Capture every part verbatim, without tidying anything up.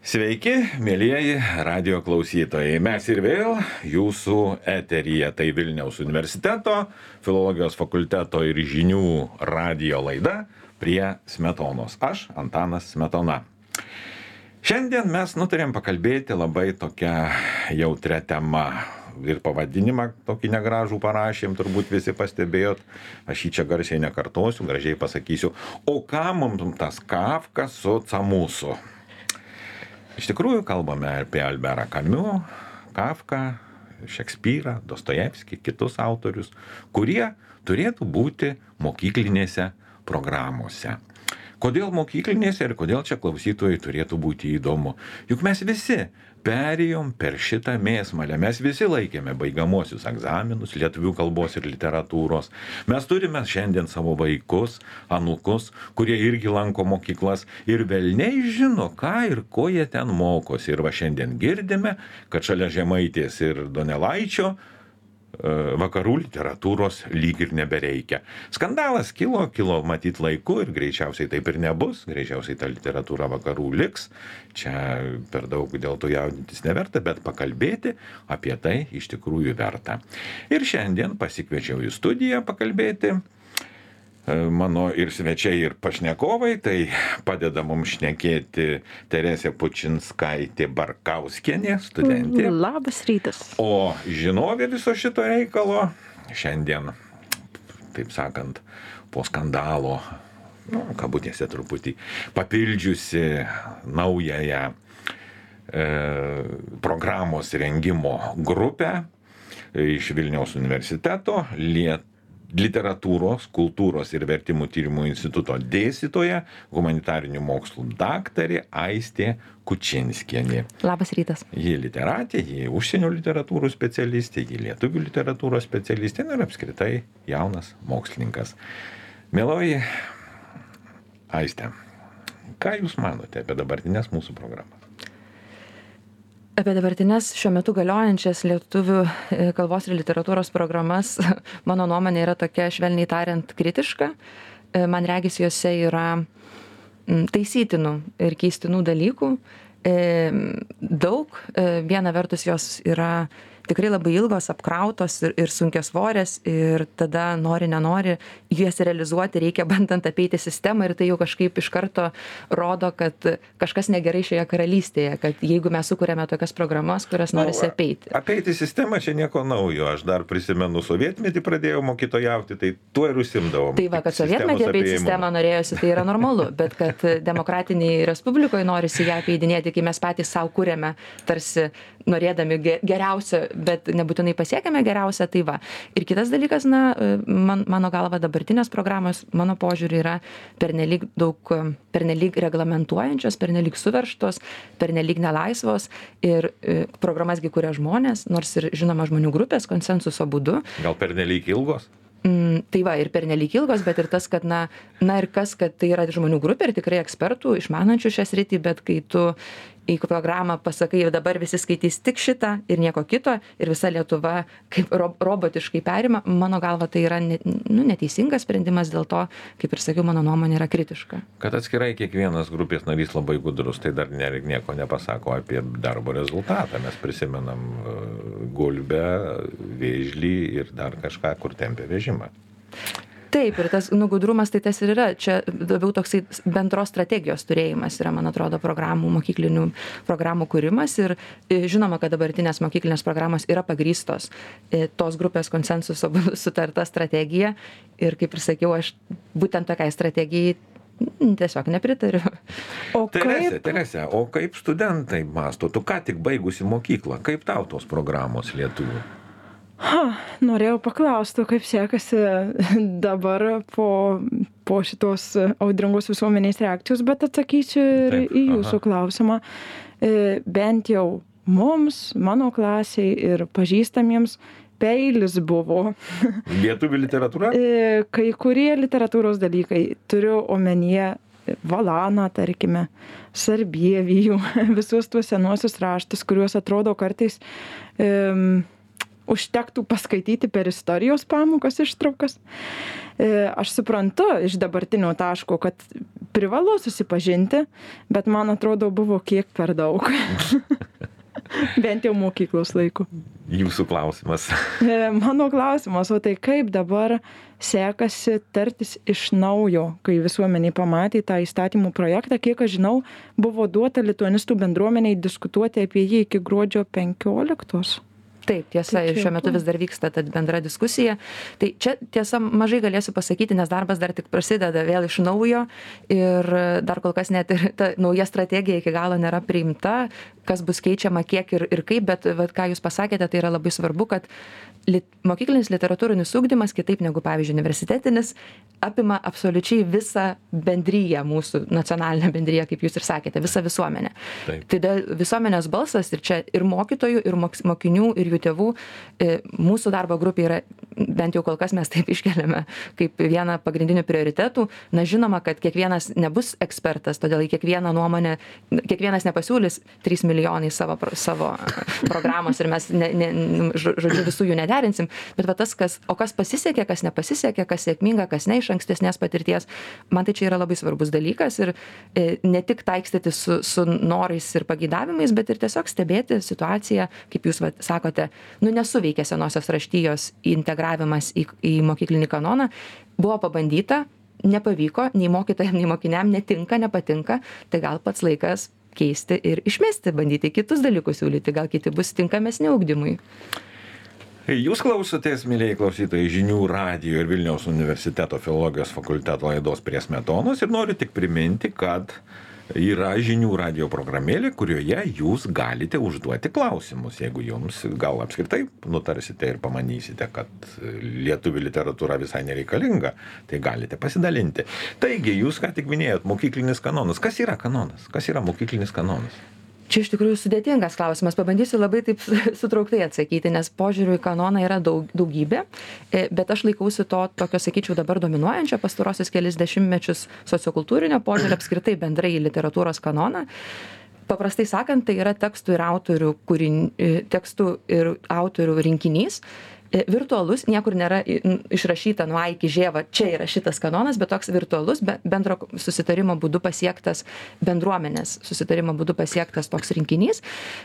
Sveiki, mėlyjeji radio klausytojai. Mes ir vėl jūsų eteryje. Tai Vilniaus universiteto, filologijos fakulteto ir žinių radio laida Prie Smetonos. Aš Antanas Smetona. Šiandien mes nutarėm pakalbėti labai tokią jautrią temą. Ir pavadinimą tokį negražų parašėm, turbūt visi pastebėjot. Aš jį čia garsiai nekartosiu, gražiai pasakysiu. O ką mums tas Kafka su Camusu? Iš tikrųjų, kalbame apie Alberą Kamiu, Kafką, Šekspyrą, Dostojevskį, kitus autorius, kurie turėtų būti mokyklinėse programuose. Kodėl mokyklinėse ir kodėl čia klausytojai turėtų būti įdomu? Juk mes visi perėjom per šitą mėsmalę, mes visi laikėme baigiamuosius egzaminus lietuvių kalbos ir literatūros. Mes turime šiandien savo vaikus, anūkus, kurie irgi lanko mokyklas ir velniai žino, ką ir ko jie ten mokosi. Ir va šiandien girdime, kad šalia Žemaitės ir Donelaičio vakarų literatūros lyg ir nebereikia. Skandalas kilo, kilo matyt laiku ir greičiausiai taip ir nebus, greičiausiai ta literatūra vakarų liks. Čia per daug dėl to jaudintis neverta, bet pakalbėti apie tai iš tikrųjų verta. Ir šiandien pasikviečiau į studiją pakalbėti mano ir svečiai, ir pašnekovai, tai padeda mums šnekėti Teresė Pučinskaitė Barkauskienė, studentė. Labas rytas. O žinovė viso šito reikalo šiandien, taip sakant, po skandalo, nu, kabutėse truputį, papildžiusi naująją e, programos rengimo grupę iš Vilniaus universiteto, Liet Literatūros, kultūros ir vertimų tyrimų instituto dėstytoja, humanitarinių mokslų daktarė Aistė Kučinskienė. Labas rytas. Ji literatė, ji užsienio literatūrų specialistė, ji lietuvių literatūros specialistė ir apskritai jaunas mokslininkas. Mieloji Aistė, ką Jūs manote apie dabartinės mūsų programas? Apie dabartinės šiuo metu galiojančias lietuvių kalbos ir literatūros programas, mano nuomonė yra tokia, švelniai tariant, kritiška. Man regis, jose yra taisytinų ir keistinų dalykų. Daug, viena vertus jos yra tikrai labai ilgos, apkrautos ir, ir sunkiasvorės, ir tada nori, nenori, jas realizuoti reikia bandant apeiti sistemą, ir tai jau kažkaip iš karto rodo, kad kažkas negerai šioje karalystėje, kad jeigu mes sukūrėme tokias programas, kurias norisi apeiti. Apeiti sistemą čia nieko naujo, aš dar prisimenu sovietmetį pradėjau mokytojauti, tai tuo ir užsimdavom. Tai va, kad sovietmetį apeiti sistemą norėjosi, tai yra normalu, bet kad demokratiniai respublikoje norisi ją apeidinėti, kai mes patys savo kūrėme, tarsi norėdami geriausio, bet nebūtinai pasiekėme geriausią, tai va. Ir kitas dalykas, na, man, mano galva, dabartinės programos, mano požiūrį, yra pernelyg daug, pernelyg reglamentuojančios, pernelyg suverštos, pernelyg nelaisvos, ir e, programasgi kuria žmonės, nors ir žinoma žmonių grupės konsensuso būdu. Gal pernelyg ilgos? Mm, tai va, ir pernelyg ilgos, bet ir tas, kad, na, na ir kas, kad tai yra žmonių grupė ir tikrai ekspertų, išmanančių šią sritį, bet kai tu į programą pasakai, dabar visi skaitys tik šitą ir nieko kito, ir visa Lietuva kaip ro- robotiškai perima, mano galva tai yra ne, nu, neteisingas sprendimas, dėl to, kaip ir sakiau, mano nuomonė yra kritiška. Kad atskirai kiekvienas grupės narys labai gudrus, tai dar ne, nieko nepasako apie darbo rezultatą. Mes prisimenam Gulbę, Vėžlį ir dar kažką, kur tempė vežimą. Taip, ir tas nugudrumas tai tas ir yra. Čia labiau toksai bendros strategijos turėjimas yra, man atrodo, programų, mokyklinių programų kūrimas. Ir žinoma, kad dabartinės mokyklinės programos yra pagrįstos tos grupės konsensuso sutarta strategija. Ir kaip ir sakiau, aš būtent tokiai strategijai tiesiog nepritariu. O Teresė, kaip... Teresė, o kaip studentai mąsto? Tu ką tik baigusi mokyklą, kaip tau tos programos lietuvių? Ha, norėjau paklausti, kaip sekasi dabar po, po šitos audringos visuomenės reakcijos, bet atsakysiu ir Taip, į jūsų aha. klausimą. E, bent jau mums, mano klasiai ir pažįstamiems peilis buvo. Lietuvių literatūra? E, kai kurie literatūros dalykai, turiu omenyje Valaną, tarkime, Sarbievijų, visus tuos senuosius raštus, kuriuos atrodo kartais... E, užtektų paskaityti per istorijos pamokas ištraukas. Aš suprantu iš dabartinio taško, kad privalu susipažinti, bet man atrodo buvo kiek per daug. Bent jau mokyklos laiku. Jūsų klausimas. Mano klausimas, o tai kaip dabar sekasi tartis iš naujo, kai visuomeniai pamatė tą įstatymų projektą, kiek aš žinau, buvo duota lituanistų bendruomeniai diskutuoti apie jį iki gruodžio penkioliktos. Taip, tiesa, ir šiuo metu vis dar vyksta ta bendra diskusija. Tai čia tiesa mažai galėsiu pasakyti, nes darbas dar tik prasideda vėl iš naujo ir dar kol kas net ir ta nauja strategija iki galo nėra priimta, kas bus keičiama kiek ir, ir kaip, bet vat, ką jūs pasakėte, tai yra labai svarbu, kad lit, mokyklinis literatūrinis ugdymas, kitaip negu pavyzdžiui universitetinis, apima absoliučiai visą bendryją, mūsų nacionalinę bendryją, kaip jūs ir sakėte, visą visuomenę. Taip. Tai visuomenės balsas ir čia ir mokytojų, ir mokinių, ir jų tėvų, mūsų darbo grupė yra, bent jau kol kas mes taip iškeliame, kaip vieną pagrindinių prioritetų. Na, žinoma, kad kiekvienas nebus ekspertas, todėl į kiekvieną nuomonę, kiekvienas nepasiūlys trys milijonai savo, savo programos ir mes ne, ne, žodžiu visų jų nederinsim, bet va tas, kas, o kas pasisekė, kas nepasisekė, kas sėkminga, kas ne iš ankstesnės patirties, man tai čia yra labai svarbus dalykas ir e, ne tik taikstyti su, su norais ir pageidavimais, bet ir tiesiog stebėti situaciją, kaip jūs va, sakote, nu nesuveikė senosios raštijos integravimas į, į mokyklinį kanoną, buvo pabandyta, nepavyko, nei mokytojam, nei mokiniam netinka, nepatinka, tai gal pats laikas keisti ir išmesti, bandyti kitus dalykus siūlyti, gal kiti bus tinkamesni ugdymui. Jūs klausotės, mėlyjei klausytojai, Žinių radijo ir Vilniaus universiteto filologijos fakulteto laidos Prie smetonos ir noriu tik priminti, kad yra Žinių radijo programėlė, kurioje jūs galite užduoti klausimus, jeigu jums gal apskritai nutarsite ir pamanysite, kad lietuvių literatūra visai nereikalinga, tai galite pasidalinti. Taigi, jūs ką tik minėjot, mokyklinis kanonas. Kas yra kanonas? Kas yra mokyklinis kanonas? Čia iš tikrųjų sudėtingas klausimas, pabandysiu labai taip sutrauktai atsakyti, nes požiūrių į kanoną yra daug, daugybė, bet aš laikausi to, tokio, sakyčiau, dabar dominuojančio pastarosius kelis dešimtmečius sociokultūrinio požiūrio apskritai bendrai į literatūros kanoną. Paprastai sakant, tai yra tekstų ir autorių, kūrin, tekstų ir autorių rinkinys, virtualus, niekur nėra išrašyta nuo A iki Ž, va, čia yra šitas kanonas, bet toks virtualus, bendro susitarimo būdu pasiektas, bendruomenės susitarimo būdu pasiektas toks rinkinys,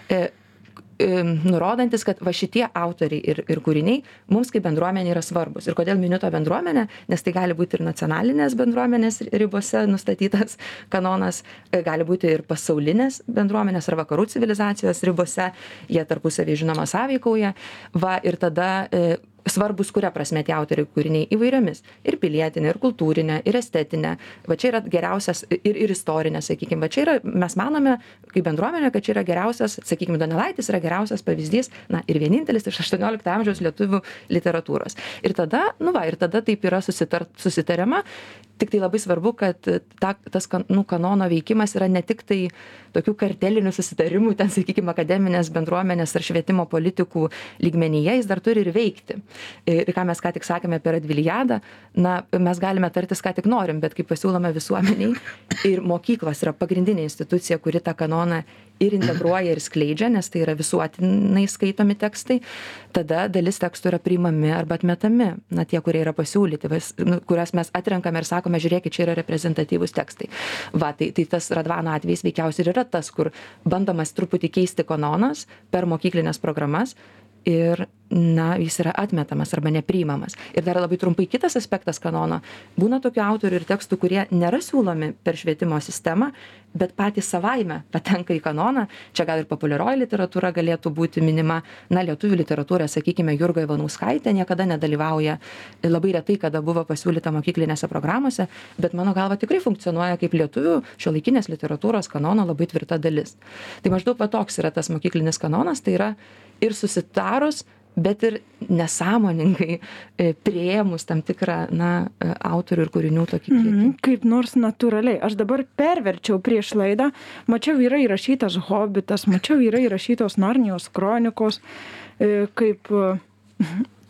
nurodantis, kad va šitie autoriai ir, ir kūriniai mums kaip bendruomenė yra svarbus. Ir kodėl miniu tą bendruomenę, nes tai gali būti ir nacionalinės bendruomenės ribose nustatytas kanonas, gali būti ir pasaulinės bendruomenės ar vakarų civilizacijos ribose, jie tarpusavį žinoma sąveikauja. Va, ir tada e, svarbus kuria prasme tie autoriai kūriniai įvairiomis. Ir pilietinė, ir kultūrinė, ir estetinė. Va čia yra geriausias, ir, ir istorinė, sakykime. Va čia yra, mes manome, kaip bendruomenė, kad čia yra geriausias, sakykime, Donelaitis yra geriausias pavyzdys, na ir vienintelis iš aštuoniolikto amžiaus lietuvių literatūros. Ir tada, nu va, ir tada taip yra susitart, susitariama. Tik tai labai svarbu, kad ta, tas nu, kanono veikimas yra ne tik tai tokių kartelinių susitarimų, ten, sakykime, akademinės bendruomenės ar švietimo politikų lygmenyje, jis dar turi ir veikti. Ir ką mes ką tik sakėme apie Radviliadą, na, mes galime tartis, ką tik norim, bet kai pasiūlome visuomeniai ir mokyklos yra pagrindinė institucija, kuri tą kanoną ir integruoja ir skleidžia, nes tai yra visuotinai skaitomi tekstai, tada dalis tekstų yra priimami arba atmetami, na, tie, kurie yra pasiūlyti, vas, nu, kurias mes atrenkame ir sakome, žiūrėkit, čia yra reprezentatyvūs tekstai. Va, tai, tai tas Radvano atvejis veikiausiai ir yra tas, kur bandomas truputį keisti kanonas per mokyklinės programas ir, na, jis yra atmetamas arba nepriimamas. Ir dar labai trumpai kitas aspektas kanono. Būna tokių autorių ir tekstų, kurie nėra siūlomi per švietimo sistemą, bet patys savaime patenka į kanoną. Čia gal ir populiarioji literatūra galėtų būti minima. Na, lietuvių literatūra, sakykime, Jurga Ivanauskaitė niekada nedalyvauja, labai retai kada buvo pasiūlyta mokyklinėse programuose, bet mano galva tikrai funkcionuoja kaip lietuvių šiuolaikinės literatūros kanono labai tvirta dalis. Tai maždaug va toks yra tas mokyklinis kanonas, tai yra ir susitarus, bet ir nesąmoningai priėmus tam tikrą, na, autorių ir kūrinių tokį kiekį. Mm, kaip nors natūraliai. Aš dabar perverčiau prieš laidą, mačiau yra įrašytas Hobbitas, mačiau yra įrašytos Narnijos kronikos, kaip,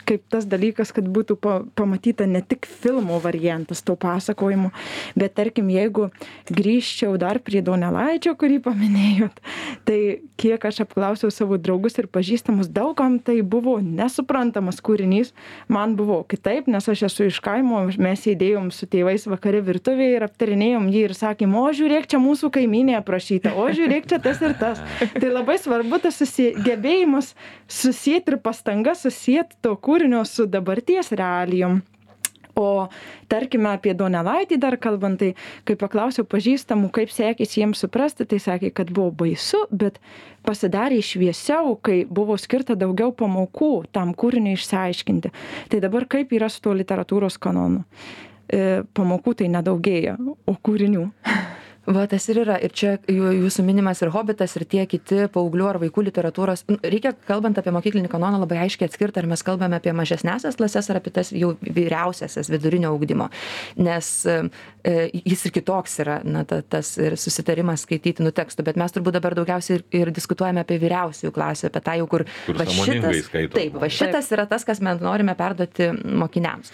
kaip tas dalykas, kad būtų pa, pamatyta ne tik filmo variantas to pasakojimo, bet tarkim, jeigu grįžčiau dar prie Donelaičio, kurį paminėjot, tai kiek aš apklausiau savo draugus ir pažįstamus, daugam tai buvo nesuprantamas kūrinys, man buvo kitaip, nes aš esu iš kaimo, mes sėdėjom su tėvais vakare virtuvėje ir aptarinėjom jį ir sakėm, o žiūrėk, čia mūsų kaimynė aprašyta, o žiūrėk, čia tas ir tas. Tai labai svarbu tas susie, gebėjimas susijęti ir pastanga susijęti to kūrinio su dabarties realijom. O tarkime apie Donelaitį dar kalbant, tai kai paklausiau pažįstamų, kaip sekėsi jiems suprasti, tai sakė, kad buvo baisu, bet pasidarė šviesiau, kai buvo skirta daugiau pamokų tam kūriniui išsiaiškinti. Tai dabar kaip yra su to literatūros kanonu? E, pamokų tai nedaugėja, o kūrinių. Va, tas ir yra. Ir čia jūsų minimas ir Hobitas, ir tie kiti paauglių ar vaikų literatūros. Reikia, kalbant apie mokyklinį kanoną, labai aiškiai atskirti, ar mes kalbame apie mažesnesias klases, ar apie tas jau vyriausiasias vidurinio ugdymo. Nes e, jis ir kitoks yra, na, ta, tas ir susitarimas skaitytinų tekstų. Bet mes turbūt dabar daugiausiai ir, ir diskutuojame apie vyriausiųjų klasių, apie tą jau, kur, kur va, šitas, skaito. Taip, va, šitas yra tas, kas mes norime perduoti mokiniams.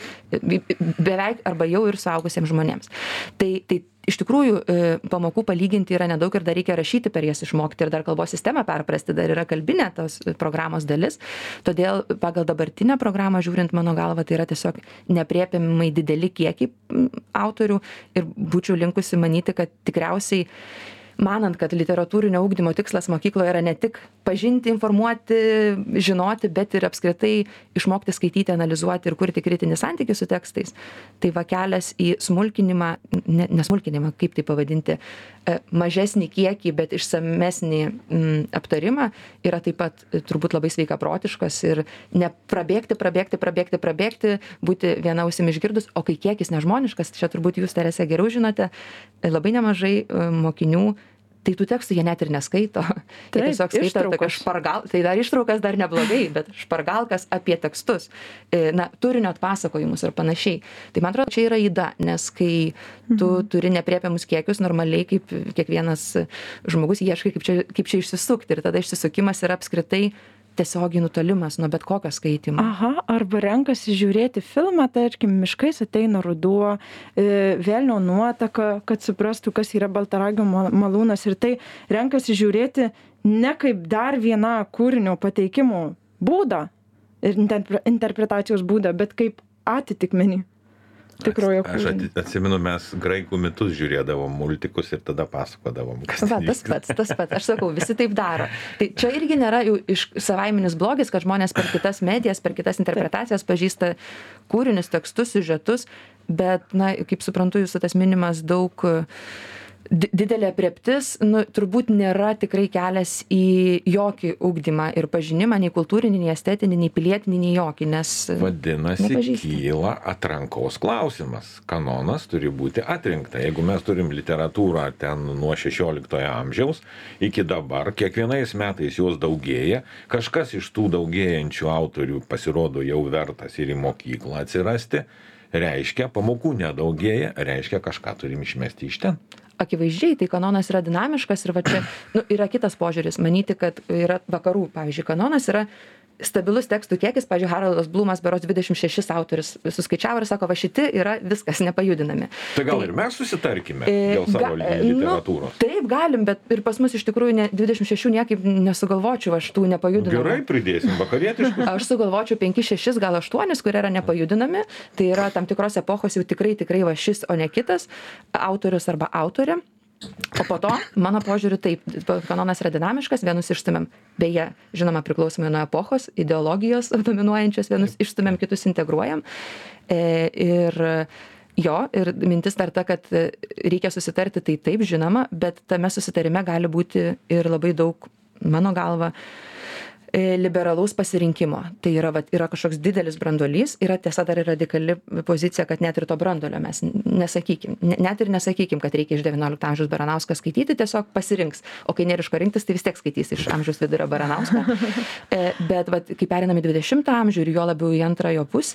Beveik arba jau ir suaugusiems žmonėms. Tai, tai iš tikrųjų pamokų palyginti yra nedaug ir dar reikia rašyti per jas išmokti ir dar kalbos sistemą perprasti, dar yra kalbinė tos programos dalis. Todėl pagal dabartinę programą žiūrint, mano galva, tai yra tiesiog neaprėpiamai dideli kiekiai autorių ir būčiau linkusi manyti, kad tikriausiai manant, kad literatūrinio ugdymo tikslas mokykloje yra ne tik pažinti, informuoti, žinoti, bet ir apskritai išmokti skaityti, analizuoti ir kurti kritinį santykį su tekstais. Tai va kelias į smulkinimą, ne, nesmulkinimą, kaip tai pavadinti, mažesnį kiekį, bet išsamesnį m, aptarimą yra taip pat turbūt labai sveikaprotiškas ir neprabėgti, prabėgti, prabėgti, prabėgti, būti viena ausimi išgirdus, o kai kiekis nežmoniškas, čia turbūt jūs, Terese, geriau žinote, labai nemažai mokinių tai tų tekstų jie net ir neskaito. Taip, jie tiesiog skaito tokią špargal, tai dar ištraukas dar neblogai, bet špargalkas apie tekstus, na, turinio atpasakojimus ir panašiai. Tai man atrodo, čia yra yda, nes kai tu mhm. turi nepriepiamus kiekius, normaliai kaip kiekvienas žmogus ieškai, kaip čia, kaip čia išsisukti ir tada išsisukimas yra apskritai tiesiogiai nutolimas nuo bet kokio skaitymo. Aha, arba renkasi žiūrėti filmą, tarkim, Miškais ateina ruduo, Velnio nuotaka, kad suprastų, kas yra Baltaragio malūnas ir tai renkasi žiūrėti ne kaip dar vieną kūrinio pateikimo būdą ir interpretacijos būdą, bet kaip atitikmenį. Tikrojo kūrinio. Aš atsimenu, mes graikų mitus žiūrėdavom multikus ir tada pasakodavom, kas Va, tas pats, tas pats. Aš sakau, visi taip daro. Tai čia irgi nėra jau iš savaiminis blogis, kad žmonės per kitas medijas, per kitas interpretacijas pažįsta kūrinius, tekstus, siužetus, bet, na, kaip suprantu, jūsų tas minimas daug didelė aprėptis, nu, turbūt nėra tikrai kelias į jokį ugdymą ir pažinimą, nei kultūrinį, nei estetinį, nei pilietinį, nei jokį, nes vadinasi, kyla atrankos klausimas. Kanonas turi būti atrinkta. Jeigu mes turim literatūrą ten nuo šešioliktojo amžiaus iki dabar, kiekvienais metais jos daugėja, kažkas iš tų daugėjančių autorių pasirodo jau vertas ir į mokyklą atsirasti, reiškia, pamokų nedaugėja, reiškia, kažką turim išmesti iš ten. Akivaizdžiai, tai kanonas yra dinamiškas ir va čia nu, yra kitas požiūris, manyti, kad yra vakarų, pavyzdžiui, kanonas yra stabilus tekstų kiekis, pavyzdžiui, Haroldas Blumas berods dvidešimt šešis autorius suskaičiavo ir sako, va šiti yra viskas nepajudinami. Tai gal tai, ir mes susitarkime dėl savo ga, literatūros? Nu, taip, galim, bet ir pas mus iš tikrųjų ne, dvidešimt šeši niekaip nesugalvočiau aš tų nepajudinamų. Gerai, pridėsim vakarietiškus. Aš sugalvočiau penkis šešis, gal aštuonis, kurie yra nepajudinami. Tai yra tam tikros epochos jau tikrai, tikrai va šis, o ne kitas autorius arba autorė. O po to, mano požiūriu, taip, kanonas yra dinamiškas, vienus išstumėm, beje, žinoma, priklausomai nuo epochos, ideologijos dominuojančios, vienus išstumėm, kitus integruojam. E, ir jo, ir mintis dar ta, kad reikia susitarti, tai taip, žinoma, bet tame susitarime gali būti ir labai daug, mano galva, liberalaus pasirinkimo. Tai yra, vat, yra kažkoks didelis branduolys, yra tiesa dar ir radikali pozicija, kad net ir to branduolio mes nesakykim, net ir nesakykim, kad reikia iš devyniolikto amžiaus Baranauską skaityti, tiesiog pasirinks. O kai nėra iš ko rinktis, tai vis tiek skaitys iš amžiaus vidurio Baranauską. Bet vat, kai perinam į dvidešimtą amžių ir jo labiau į antrąjo pusę,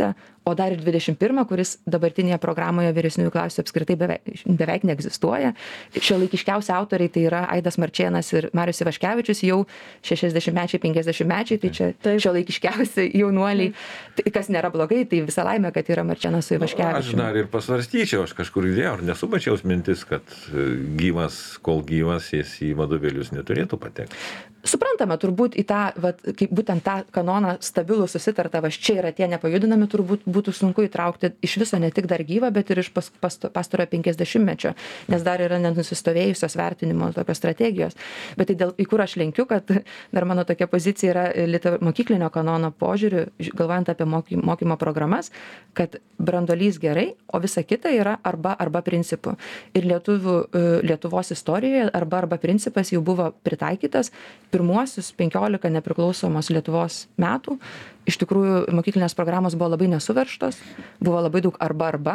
o dar ir dvidešimt pirmą, kuris dabartinėje programoje vyresniųjų klasių apskritai beveik, beveik neegzistuoja. Šiuolaikiškiausi autoriai tai yra Aidas Marčėnas ir Marius Ivaškevičius, jau šešiasdešimtmečiai, penkiasdešimtmečiai, tai čia šiuolaikiškiausi jaunuoliai. Tai kas nėra blogai, tai visa laimė, kad yra Marčėnas su Ivaškevičiumi. Aš dar ir pasvarstyčiau, aš kažkur idėjau, ar nesubačiaus mintis, kad gyvas, kol gyvas, jis į vadovėlius neturėtų patekti. Suprantama, turbūt į tą, vat, kaip būtent tą kanoną stabilų susitartą, va čia yra tie nepajudinami, turbūt būtų sunku įtraukti iš viso ne tik dar gyvą, bet ir iš pas, pas, pastarojo penkiasdešimtmečio, nes dar yra nenusistovėjusios vertinimo tokios strategijos. Bet tai dėl, į kur aš lenkiu, kad dar mano tokia pozicija yra liter, mokyklinio kanono požiūrių, galvojant apie moky, mokymo programas, kad branduolys gerai, o visa kita yra arba arba principų. Ir lietuvių, Lietuvos istorijoje arba arba principas jau buvo pritaikytas pirmuosius penkiolika nepriklausomos Lietuvos metų. Iš tikrųjų, mokyklinės programos buvo labai nesuverštos, buvo labai daug arba arba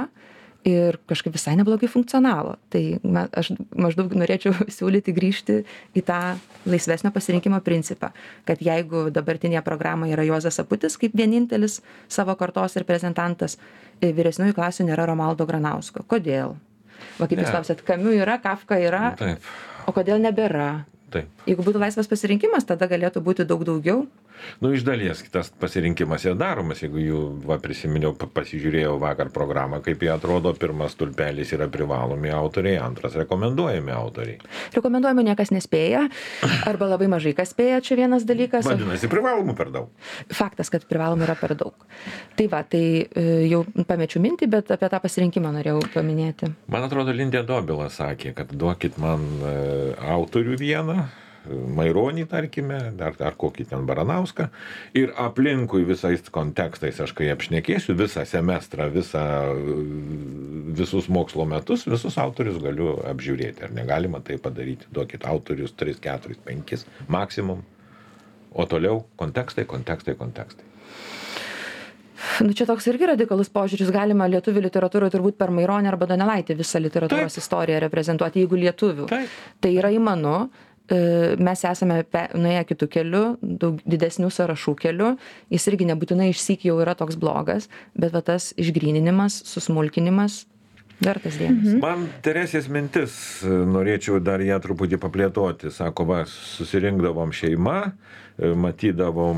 ir kažkaip visai neblogai funkcionavo. Tai aš maždaug norėčiau siūlyti grįžti į tą laisvesnio pasirinkimo principą, kad jeigu dabartinėje programoje yra Juozas Aputis kaip vienintelis savo kartos reprezentantas, vyresniųjų klasių nėra Romualdo Granausko. Kodėl? Va kaip jūs klausėt, Kamiu yra, Kafka yra, Taip. O kodėl nebėra? Taip. Jeigu būtų laisvas pasirinkimas, tada galėtų būti daug daugiau. Nu, iš dalies kitas pasirinkimas yra daromas, jeigu jų, va, prisiminiau, pasižiūrėjau vakar programą, kaip jie atrodo, pirmas tulpelis yra privalomi autoriai, antras rekomenduojami autoriai. Rekomenduojami niekas nespėja, arba labai mažai kas spėja, čia vienas dalykas. Vadinasi, privalomų per daug. Faktas, kad privalomų yra per daug. Tai va, tai jau pamečiu mintį, bet apie tą pasirinkimą norėjau paminėti. Man atrodo, Lindė Dobilas sakė, kad duokit man autorių vieną, Maironį, tarkime, ar, ar kokį ten Baranauską, ir aplinkui visais kontekstais aš kai apšnekėsiu visą semestrą, visą, visus mokslo metus, visus autorius galiu apžiūrėti. Ar negalima tai padaryti? Duokit autorius tris, keturis, penkis maksimum, o toliau kontekstai, kontekstai, kontekstai. Nu, čia toks irgi radikalus požiūris, galima lietuvių literatūroje turbūt per Maironį arba Donelaitį visą literatūros Taip. Istoriją reprezentuoti, jeigu lietuvių. Taip. Tai yra įmanu. Mes esame nuėję kitų kelių, daug didesnių sąrašų kelių, jis irgi nebūtinai išsyk jau yra toks blogas, bet va tas išgryninimas, susmulkinimas vertas dėmesio. Man Teresės mintis, norėčiau dar ją truputį paplėtoti, sako, va, susirinkdavom šeima, matydavom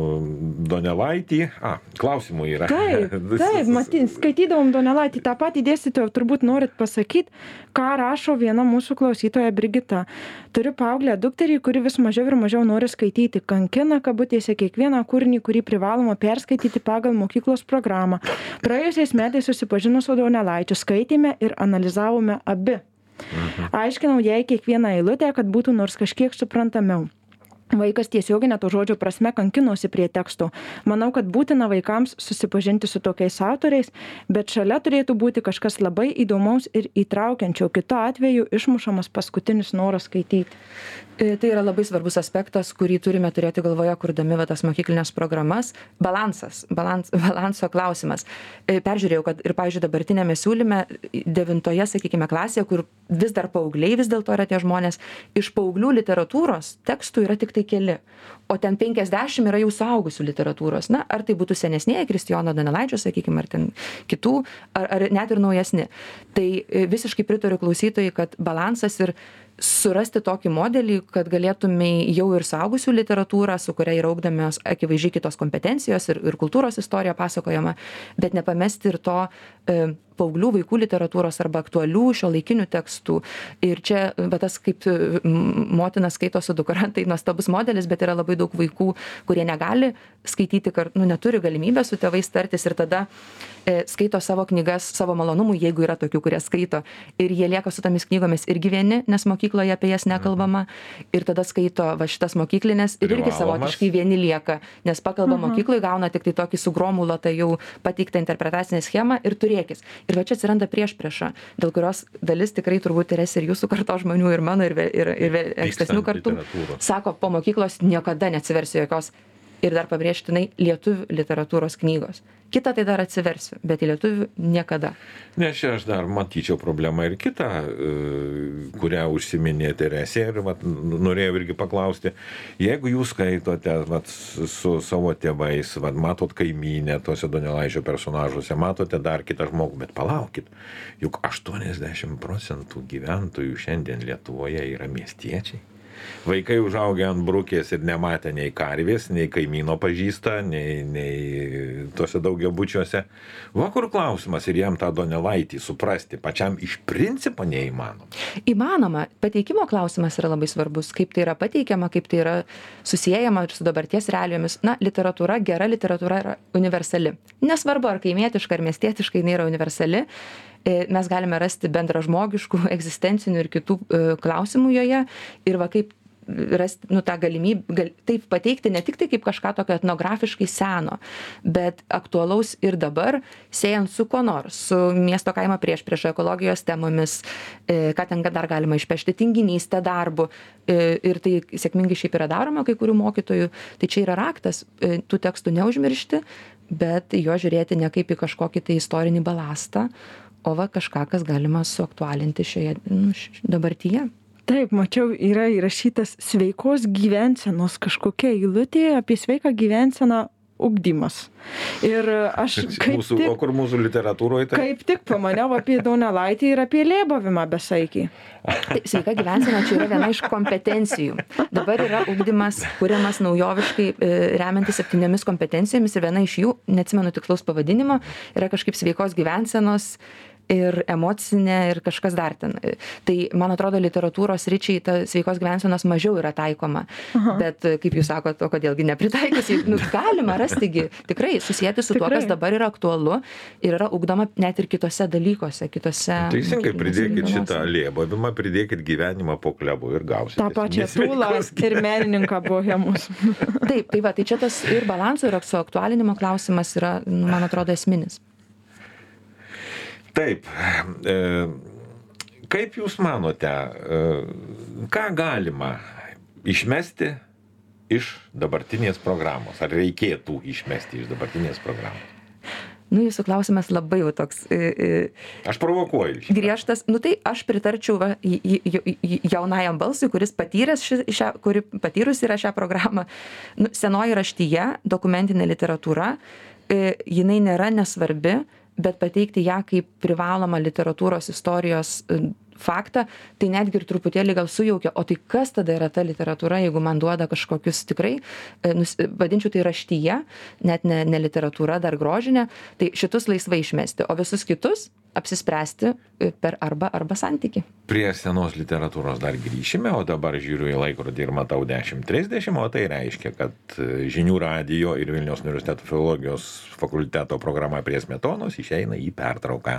Donelaitį. A, klausimų yra. Taip, taip, matyt, skaitydavom Donelaitį. Ta patį dėstytoją turbūt norit pasakyti, ką rašo viena mūsų klausytoja Brigita. Turiu paauglę dukterį, kuri vis mažiau ir mažiau nori skaityti. Kankina kabutėse kiekvieną kūrinį, kurį privaloma perskaityti pagal mokyklos programą. Praėjusiais metais susipažinau su Donelaičiu, skaitėme ir analizavome abi. Mhm. Aiškinau jai kiekvieną eilutę, kad būtų nors kažkiek suprantamiau. Vaikas tiesioginė to žodžio prasme kankinosi prie teksto. Manau, kad būtina vaikams susipažinti su tokiais autoriais, bet šalia turėtų būti kažkas labai įdomaus ir įtraukiančio. Kitu atveju išmušamas paskutinis noras skaityti. Tai yra labai svarbus aspektas, kurį turime turėti galvoje, kurdami va, tas mokyklinės programas. Balansas, balans, balanso klausimas. Peržiūrėjau, kad ir, pavyzdžiui, dabartinėme siūlyme devintoje, sakykime, klasėje, kur vis dar paaugliai vis dėlto yra tie žmonės, iš paauglių literatūros tekstų yra tik tai keli, o ten penkiasdešimt yra jau suaugusių literatūros. Na, ar tai būtų senesnėje, Kristijono Donelaičio, sakykime, ar ten kitų, ar, ar net ir naujesni. Tai visiškai pritariu klausytojai, kad balansas ir surasti tokį modelį, kad galėtume jau ir suaugusių literatūrą, su kuria yra ugdamios akivaizdžiai kitos kompetencijos ir, ir kultūros istorija pasakojama, bet nepamesti ir to e, paauglių vaikų literatūros arba aktualių šiuolaikinių tekstų. Ir čia, bet tas kaip motina skaito su dukra, tai nuostabus modelis, bet yra labai daug vaikų, kurie negali skaityti, nu, neturi galimybę su tėvais tartis ir tada e, skaito savo knygas savo malonumui, jeigu yra tokių, kurie skaito. Ir jie lieka su tomis knygomis irgi vieni, nes mokykloje apie jas nekalbama. Ir tada skaito va šitas mokyklinės ir irgi savotiškai vieni lieka, nes pakalba Mhm. mokykloje, gauna tik tai tokį su Gromulą, tai jau pateiktą interpretacinę schemą ir turėkis. Ir va čia atsiranda priešprieša, dėl kurios dalis tikrai turbūt yra ir jūsų kartos žmonių, ir mano, ir, ir, ir ankstesnių kartų. Sako, po mokyklos niekada neatsiversiu jokios ir dar pabrėžtinai lietuvių literatūros knygos. Kitą tai dar atsiversiu, bet į lietuvių niekada. Nes čia aš dar matyčiau problemą ir kitą, kurią užsiminė Teresė ir vat, norėjau irgi paklausti, jeigu jūs skaitote vat, su savo tėvais, vat, matot kaimynę tuose Donelaičio personažuose, matote dar kitą žmogų, bet palaukit, juk aštuoniasdešimt procentų gyventojų šiandien Lietuvoje yra miestiečiai. Vaikai užaugę ant brukės ir nematę nei karvės, nei kaimyno pažįsta, nei, nei tuose daugiabučiuose. Va kur klausimas ir jam tą Donelaitį suprasti pačiam iš principo neįmanoma. Įmanoma. Pateikimo klausimas yra labai svarbus. Kaip tai yra pateikiama, kaip tai yra susijęjama ir su dabarties realijomis. Na, literatūra, gera literatūra yra universali. Nesvarbu, ar kaimietiška, ar miestietiška, jinai yra universali. Mes galime rasti bendražmogiškų, egzistencinių ir kitų klausimų joje ir va kaip rasti, nu, tą galimybę, gal, taip pateikti ne tik tai kaip kažką tokio etnografiškai seno, bet aktualaus ir dabar, siejant su kuo nors, su miesto kaimo priešprieša, ekologijos temomis, ką ten dar galima išpešti, tinginystę, darbu, ir tai sėkmingai šiaip yra daroma kai kurių mokytojų, tai čia yra raktas tų tekstų neužmiršti, bet jo žiūrėti ne kaip į kažkokį tai istorinį balastą, o va kažką, kas galima suaktualinti šioje nu, dabartyje. Taip, mačiau, yra įrašytas sveikos gyvensenos kažkokia eilutė apie sveiką gyvenseną ugdymas. Ir aš kaip mūsų, tik... O kur mūsų literatūroje tai? Kaip tik pamaniau apie Donelaitį ir apie lėbavimą besaikį. Tai sveika gyvensena čia yra viena iš kompetencijų. Dabar yra ugdymas, kuriamas naujoviškai remiantis septyniomis kompetencijomis ir viena iš jų, neatsimenu tikslaus pavadinimo, yra kažkaip sveikos gyvensenos ir emocinė ir kažkas dar ten. Tai, man atrodo, literatūros ryčiai ta sveikos gyvensenos mažiau yra taikoma. Aha. Bet, kaip jūs sakote, o kodėlgi nepritaikus, nu, galima rastigi tikrai susijęti su tikrai. Tuo, kas dabar yra aktualu ir yra ugdoma net ir kitose dalykuose, kitose... Teisingai, pridėkit šitą lėbavimą, pridėkit gyvenimą po klebu ir gausite. Ta pačia tūlą ir menininką bohemus. Taip, tai va, tai čia tas ir balanso, ir suaktualinimo klausimas yra, man atrodo, esminis. Taip, kaip jūs manote, ką galima išmesti iš dabartinės programos? Ar reikėtų išmesti iš dabartinės programos? Nu, jūsų klausimas labai jau toks... Aš provokuoju. Griežtas. Nu, tai aš pritarčiau va, jaunajam balsui, kuris patyręs šią, kuri patyrus yra šią programą. Nu, senoji raštyje, dokumentinė literatūra, jinai nėra nesvarbi, bet pateikti ją kaip privalomą literatūros istorijos faktą, tai netgi ir truputėlį gal sujaukia, o tai kas tada yra ta literatūra, jeigu man duoda kažkokius tikrai, vadinčiau tai raštyje, net ne, ne literatūra, dar grožinė, tai šitus laisvai išmesti, o visus kitus apsispręsti per arba arba santykį. Prie senos literatūros dar grįšime, o dabar žiūriu į laikrodį ir matau dešimt trisdešimt, o tai reiškia, kad Žinių radijo ir Vilniaus universiteto filologijos fakulteto programa Prie Smetonos išeina į pertrauką.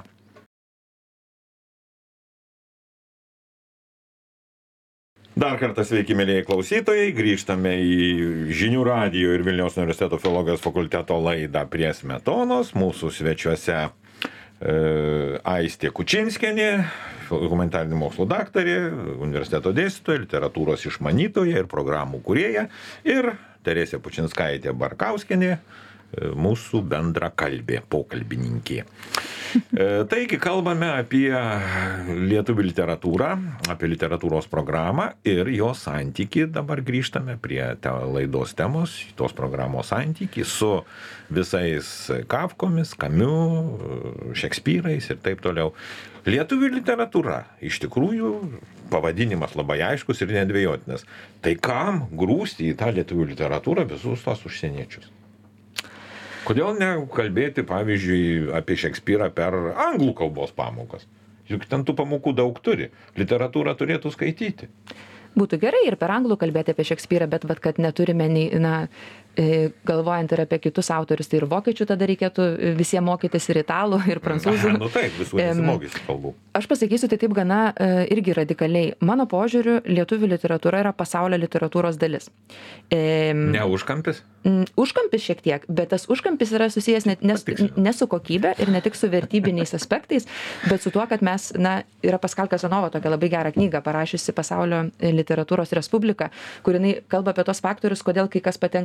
Dar kartą sveiki, mėlyjei klausytojai, grįžtame į Žinių radijo ir Vilniaus universiteto filologijos fakulteto laidą Prie Smetonos. Mūsų svečiuose e, Aistė Kučinskienė, humanitarinių mokslų daktarė, universiteto dėstytoja, literatūros išmanytoja ir programų kūrėja, ir Teresė Pučinskaitė Barkauskienė, mūsų bendra kalbė, pokalbininkė. Taigi kalbame apie lietuvių literatūrą, apie literatūros programą ir jo santykį. Dabar grįžtame prie te laidos temos, tos programos santykį su visais Kafkomis, Kamiu, Šekspyrais ir taip toliau. Lietuvių literatūra, iš tikrųjų, pavadinimas labai aiškus ir nedvejotinas. Tai kam grūsti į tą lietuvių literatūrą visus tos užsieniečius? Kodėl nekalbėti, pavyzdžiui, apie Šekspyrą per anglų kalbos pamokas? Juk ten tų pamokų daug turi. Literatūrą turėtų skaityti. Būtų gerai ir per anglų kalbėti apie Šekspyrą, bet, bet kad neturime, nei, na, galvojant ir apie kitus autorius, tai ir vokiečių tada reikėtų visiems mokytis ir italų, ir prancūzų. Aha, nu taip, visų nesimokysi kalbų. Aš pasakysiu tai taip gana irgi radikaliai. Mano požiūriu, lietuvių literatūra yra pasaulio literatūros dalis. Ne užkampis? Užkampis šiek tiek, bet tas užkampis yra susijęs ne, ne, ne su kokybė ir ne tik su vertybiniais aspektais, bet su tuo, kad mes, na, yra Pascal Casanova tokia labai gerą knygą parašiusi Pasaulio literatūros respublika, kur jinai kalba apie tos faktorius, kodėl kai kas patenka į brandų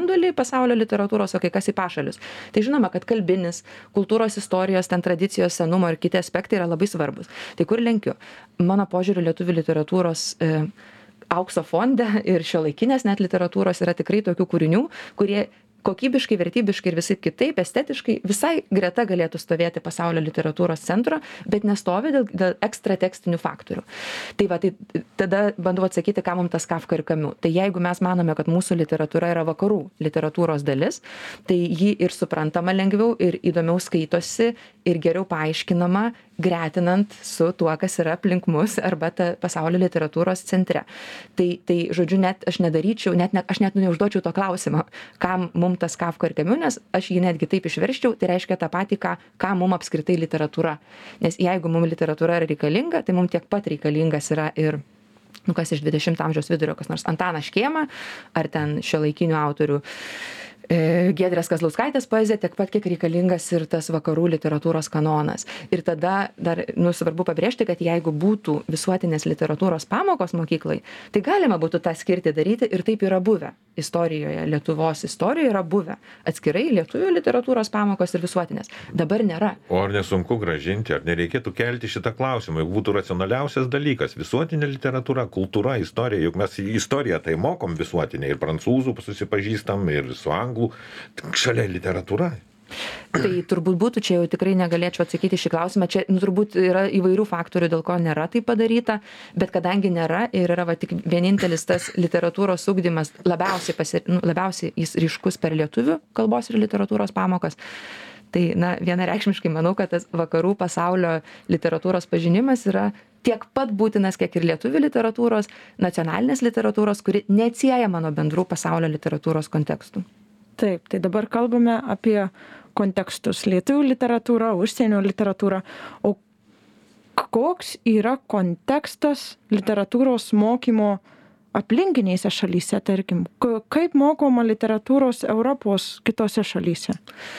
modulį pasaulio literatūros, o kai kas į pašalius. Tai žinoma, kad kalbinis, kultūros istorijos, ten tradicijos, senumo ir kiti aspektai yra labai svarbus. Tai kur lenkiu? Mano požiūriu lietuvių literatūros e, aukso fonde ir šiuolaikinės net literatūros yra tikrai tokių kūrinių, kurie kokybiškai, vertybiškai ir visai kitaip, estetiškai visai greta galėtų stovėti pasaulio literatūros centro, bet nestovi dėl, dėl ekstra tekstinių faktorių. Tai va, tai tada bandau atsakyti, ką mums tas Kafka ir Camus. Tai jeigu mes manome, kad mūsų literatūra yra vakarų literatūros dalis, tai ji ir suprantama lengviau, ir įdomiau skaitosi, ir geriau paaiškinama, gretinant su tuo, kas yra aplink mus arba ta pasaulio literatūros centre. Tai, tai žodžiu, net aš nedaryčiau, net ne, aš net neužduočiau to klausimo, kam mums tas Kafka ir Camus, nes aš jį netgi taip išverščiau, tai reiškia tą patį, ką, ką mums apskritai literatūra. Nes jeigu mums literatūra yra reikalinga, tai mums tiek pat reikalingas yra ir, nu kas iš dvidešimto amžiaus vidurio, kas nors Antanas Škėma, ar ten šiuolaikinių autorių Giedrės Kazlauskaitės poezija, tiek pat kiek reikalingas ir tas vakarų literatūros kanonas. Ir tada dar, nu, svarbu pabrėžti, kad jeigu būtų visuotinės literatūros pamokos mokyklai, tai galima būtų tą skirti daryti ir taip yra buvę. Istorijoje, Lietuvos istorijoje yra buvę atskirai lietuvių literatūros pamokos ir visuotinės. Dabar nėra. O ar nesunku gražinti, ar nereikėtų kelti šitą klausimą, juk būtų racionaliausias dalykas. Visuotinė literatūra, kultūra, istorija, juk mes istoriją tai mokom visuotinė, ir prancūzų susipažįstam, ir su anglų. Šalia literatūra. Tai turbūt būtų, čia jau tikrai negalėčiau atsakyti šį klausimą, čia nu, turbūt yra įvairių faktorių, dėl ko nėra tai padaryta, bet kadangi nėra ir yra va, tik vienintelis tas literatūros ugdymas labiausiai, pasi, nu, labiausiai jis ryškus per lietuvių kalbos ir literatūros pamokas, tai na, vienareikšmiškai manau, kad tas vakarų pasaulio literatūros pažinimas yra tiek pat būtinas, kiek ir lietuvių literatūros, nacionalinės literatūros, kuri neatsiejama nuo bendrų pasaulio literatūros kontekstų. Taip, tai dabar kalbame apie kontekstus. Lietuvių literatūra, užsienio literatūra. O koks yra kontekstas literatūros mokymo aplinkinėse šalyse, tarkim? Kaip mokoma literatūros Europos kitose šalyse?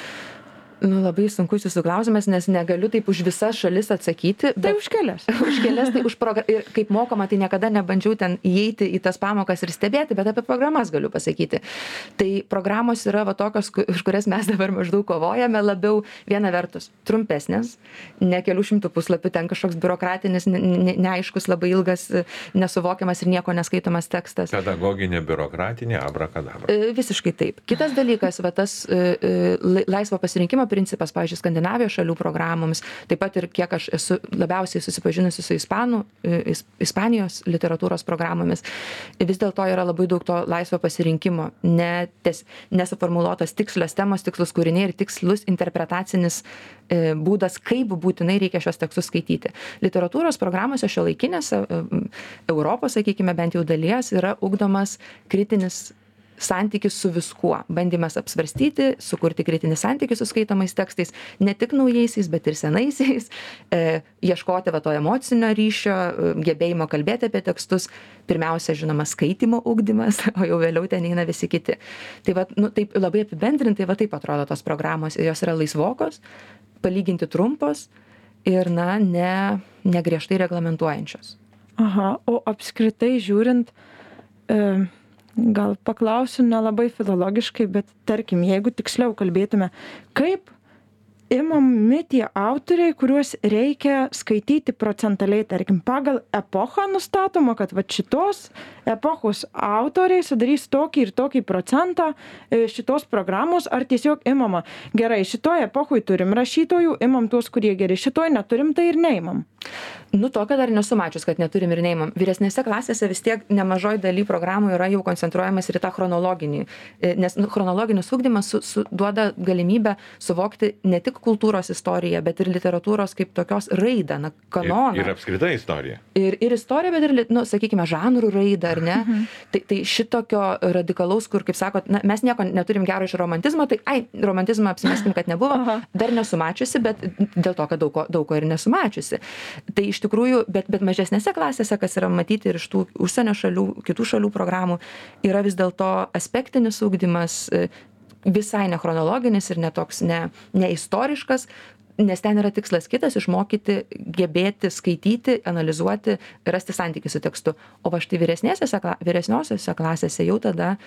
Nu, labai sunkus jūsų klausimas, nes negaliu taip už visas šalis atsakyti. Bet tai už kelias. Už kelias, tai už progr... ir kaip mokoma, tai niekada nebandžiau ten įeiti į tas pamokas ir stebėti, bet apie programas galiu pasakyti. Tai programos yra va tokios, už kurias mes dabar maždaug kovojame, labiau viena vertus trumpesnės, ne kelių šimtų puslapių, ten kažkoks biurokratinis, ne, ne, neaiškus, labai ilgas, nesuvokiamas ir nieko neskaitomas tekstas. Pedagoginė, biurokratinė, abrakadabra. Visiškai taip. Kitas dalykas, va tas laisvo pasirinkimo principas, pavyzdžiui, Skandinavijos šalių programoms, taip pat ir kiek aš esu labiausiai susipažinusi su Ispanų, Ispanijos literatūros programomis, vis dėlto yra labai daug to laisvo pasirinkimo, ne, ties, nesuformuluotos tikslios temos, tikslus kūriniai ir tikslus interpretacinis e, būdas, kaip būtinai reikia šios tekstus skaityti. Literatūros programose šiuolaikinėse e, Europos, sakykime, bent jau dalies, yra ugdomas kritinis santykis su viskuo, bandymas apsvarstyti, sukurti kritinį santykį su skaitomais tekstais, ne tik naujaisiais, bet ir senaisiais, e, ieškoti va to emocinio ryšio, gebėjimo kalbėti apie tekstus, pirmiausia, žinoma, skaitimo ugdymas, o jau vėliau ten eina visi kiti. Tai va, nu, taip labai apibendrintai, va taip atrodo tos programos, jos yra laisvokos, palyginti trumpos ir, na, ne, ne griežtai reglamentuojančios. Aha, o apskritai žiūrint, e... gal paklausiu nelabai filologiškai, bet tarkim, jeigu tiksliau kalbėtume, kaip imami tie autoriai, kuriuos reikia skaityti procentaliai, tarkim, pagal epochą nustatoma, kad va šitos epochos autoriai sudarys tokį ir tokį procentą šitos programos, ar tiesiog imama, gerai, šitoje epochoj turim rašytojų, imam tuos, kurie geri, šitoje neturim, tai ir neimam. Nu, tokio dar nesu mačius, kad neturim ir neimam. Vyresnėse klasėse vis tiek nemažoj daly programų yra jau koncentruojamas ir į tą chronologinį, nes nu, chronologinis ugdymas su, su, duoda galimybę suvokti ne tik kultūros istoriją, bet ir literatūros kaip tokios raidą, na, kanoną. Ir, ir apskritai istoriją. Ir, ir istoriją, bet ir, nu, sakykime, žanrų raidą, ar ne? Mhm. Tai, tai šitokio radikalaus, kur, kaip sakot, na, mes nieko neturim gero iš romantizmo, tai, ai, romantizmą apsimeskim, kad nebuvo, Aha. dar nesumačiusi, bet dėl to, kad daug ko, daug ko ir nesumačiusi. Tai iš tikrųjų, bet, bet mažesnėse klasėse, kas yra matyti ir iš tų užsienio šalių, kitų šalių programų, yra vis dėlto aspektinis ugdymas, visai nechronologinis ir netoks ne, neistoriškas, nes ten yra tikslas kitas - išmokyti, gebėti skaityti, analizuoti, rasti santykį su tekstu. O va štai vyresnėse, vyresniosiose klasėse jau tada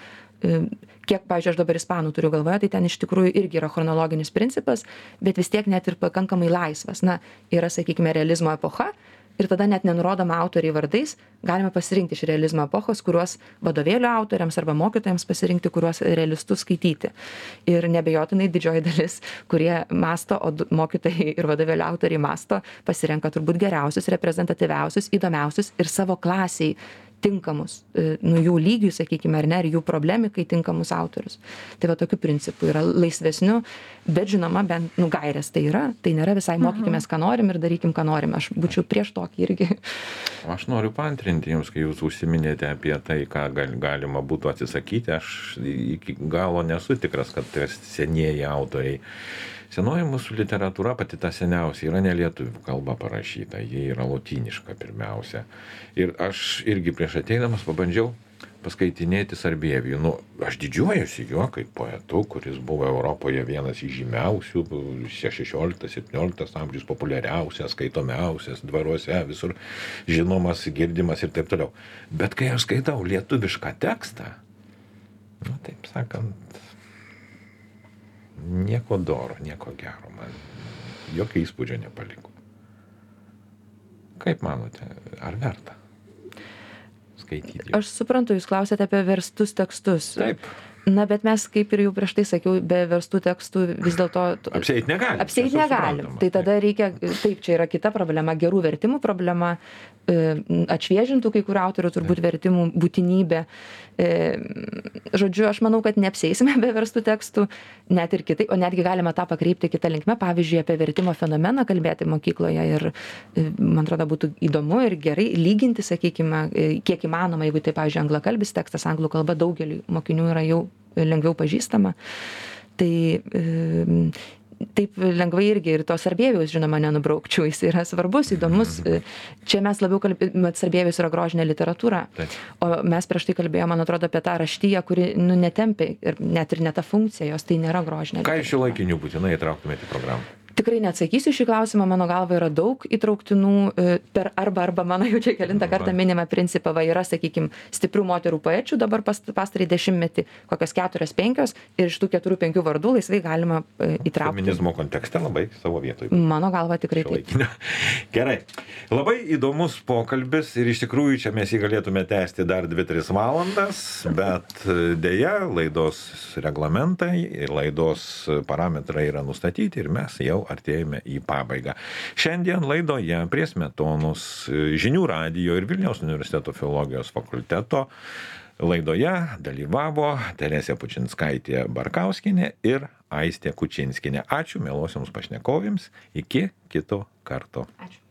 kiek, pavyzdžiui, aš dabar ispanų turiu galvoje, tai ten iš tikrųjų irgi yra chronologinis principas, bet vis tiek net ir pakankamai laisvas. Na, yra, sakykime, realizmo epocha, ir tada net nenurodoma autoriai vardais, galime pasirinkti iš realizmo epochos, kuriuos vadovėlių autoriams arba mokytojams pasirinkti, kuriuos realistus skaityti. Ir nebejotinai didžioji dalis, kurie masto, o mokytojai ir vadovėlių autoriai masto, pasirenka turbūt geriausius, reprezentatyviausius, įdomiausius ir savo klasiai tinkamus, nu jų lygiui, sakykime, ar ne, ir jų problemikai tinkamus autorius. Tai va tokiu principu yra laisvesniu, bet žinoma, bent, nu, gairės tai yra, tai nėra visai mokykimės, ką norim ir darykim, ką norim. Aš būčiau prieš tokį irgi. Aš noriu paantrinti jums, kai jūs užsiminėte apie tai, ką gal, galima būtų atsisakyti. Aš iki galo nesu tikras, kad tai senieji autoriai. Senoji mūsų literatūra, pati ta seniausia, yra ne lietuvių kalba parašyta, jie yra lotyniška pirmiausia. Ir aš irgi prieš ateidamas pabandžiau paskaitinėti Sarbievijų. Nu, aš didžiuojuosi juo kaip poetu, kuris buvo Europoje vienas iš žymiausių, šešioliktas septynioliktas amžius populiariausias, skaitomiausias, dvaruose, visur žinomas, girdimas ir taip toliau. Bet kai aš skaitau lietuvišką tekstą, nu, taip sakant, nieko doro, nieko gero, man jokio įspūdžio nepaliko. Kaip manote, ar verta skaityti? Aš suprantu, jūs klausėte apie verstus tekstus. Taip. Na, bet mes, kaip ir jau prieš tai sakiau, be verstų tekstų vis dėlto... Apsieit negalim. Apsieit negalim. Tai tada reikia, taip, čia yra kita problema, gerų vertimų problema, atšviežintų kai kurių autorių turbūt vertimų būtinybė. Žodžiu, aš manau, kad neapsieisime be verstų tekstų, net ir kitai, o netgi galime tą pakreipti kitą linkmę, pavyzdžiui, apie vertimo fenomeną kalbėti mokykloje ir, man atrodo, būtų įdomu ir gerai lyginti, sakykime, kiek įmanoma, jeigu tai, pavyzdžiui, anglakalbis tekstas, anglų kalba daugeliui mokinių yra jau lengviau pažįstama. Tai e, taip lengvai irgi ir to Sarbievijus, žinoma, nenubraukčiau. Jis yra svarbus, įdomus. Čia mes labiau kalbėjome, Sarbievijus yra grožinė literatūra. Taip. O mes prieš tai kalbėjome, man atrodo, apie tą raštiją, kuri, nu, netempia ir net ir ne ta funkcija, jos tai nėra grožinė literatūra. Ką iš šiuolaikinių būtinai įtrauktumėte į programą? Tikrai neatsakysiu šį klausimą, mano galva yra daug įtrauktinų per arba arba mano jau čia kelintą kartą minimą principą, va yra, sakykime, stiprių moterų poečių dabar pastarąjį dešimtmetį, kokios keturios, penkios ir iš tų keturių, penkių vardų laisvai galima įtraukti. Feminizmo kontekste labai savo vietoje. Mano galva tikrai taip. Gerai. Labai įdomus pokalbis ir iš tikrųjų čia mes jį galėtume tęsti dar dvi tris valandas, bet dėja laidos reglamentai ir laidos parametrai yra nustatyti ir mes jau artėjame į pabaigą. Šiandien laidoje prie Smetonos Žinių radijo ir Vilniaus universiteto filologijos fakulteto laidoje dalyvavo Teresė Pučinskaitė Barkauskienė ir Aistė Kučinskienė. Ačiū mielosioms pašnekovėms. Iki kito karto. Ačiū.